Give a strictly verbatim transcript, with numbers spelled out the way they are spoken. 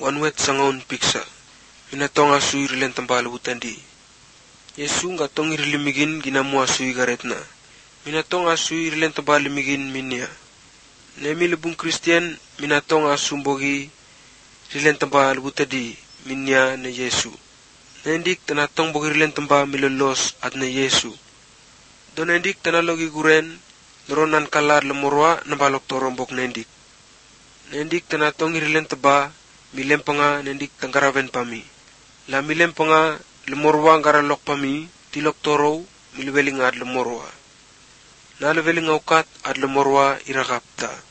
wanwet sangaun piksa. Minatong asui rilen tambal butandi. Yesu ngatong irilimigin ginamu asui garetna. Minatong asui rilen tambal limigin minya. Nemi lebung Kristian minatong asumbogi rilen tambal butadi minya na Yesu. Nendik tanatong bogi rilen tamba milolos at na Yesu. Don nendik tanalogi guren noronan kalar lemorwa na balok torombok nendik. Nendik tanatong irilen taba milempanga nendik tanggaraven pami. La milempanga lemorwa ngaralok pami tilok toro milweling ad lemorwa. Na leveling aukat ad lemorwa irakapta.